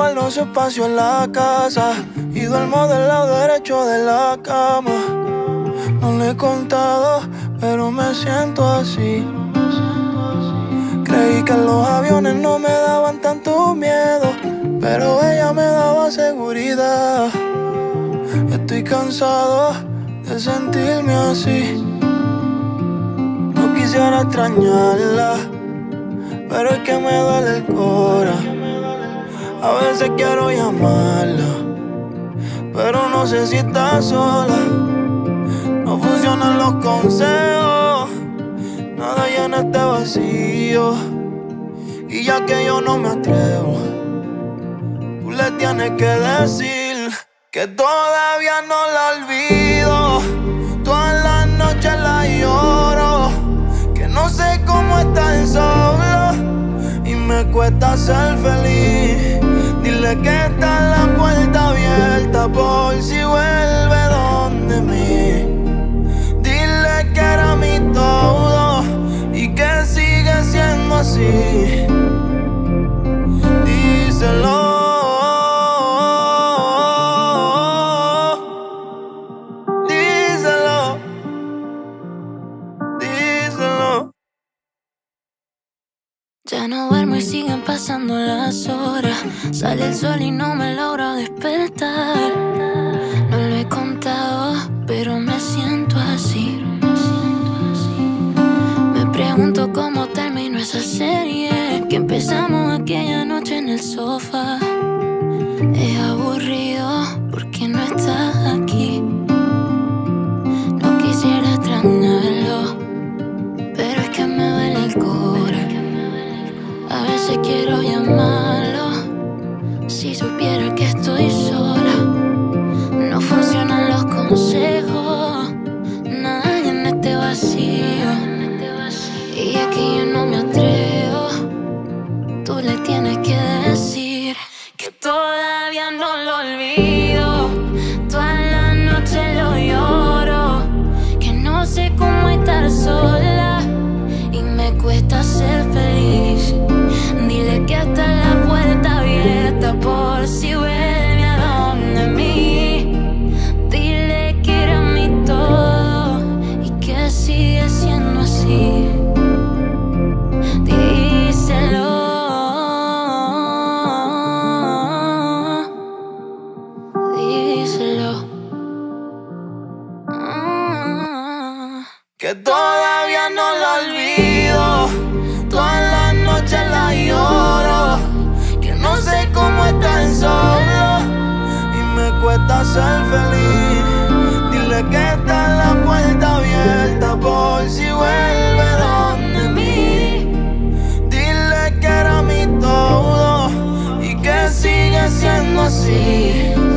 guardo su espacio en la casa y duermo del lado derecho de la cama. No le he contado, pero me siento así. Creí que los aviones no me daban tanto miedo, pero ella me daba seguridad. Estoy cansado de sentirme así. No quisiera extrañarla, pero es que me duele el cora. A veces quiero llamarla, pero no sé si está sola. No funcionan los consejos, nada llena este vacío. Y ya que yo no me atrevo, tú le tienes que decir que todavía no la olvido. Todas las noches la lloro, que no sé cómo estar solo y me cuesta ser feliz. Dile que está la puerta abierta por si vuelve donde mí. Dile que era mi todo y que sigue siendo así. Díselo. Díselo. Díselo. Ya no duermo y siguen pasando las horas. Sale el sol y no me logro despertar. No lo he contado, pero me siento así. Me pregunto cómo terminó esa serie que empezamos aquella noche en el sofá. Es aburrido porque no estás aquí. No quisiera extrañarlo, pero es que me duele el cora. A veces quiero llamarlo, si supiera que estoy sola. No funcionan los consejos, nada en este vacío. Y aquí yo no me atrevo, tú le tienes que decir que todavía no lo olvido. Toda la noche lo lloro, que no sé cómo estar sola y me cuesta ser feliz. Dile que está la puerta abierta por si vuelve a donde mí. Dile que era mi todo y que sigue siendo así. Díselo. Díselo. Que todavía no la olvido. Todas las noches la lloro, que no sé cómo estar solo y me cuesta ser feliz. Dile que está la puerta abierta por si vuelve donde mí. Dile que era mi todo y que sigue siendo así.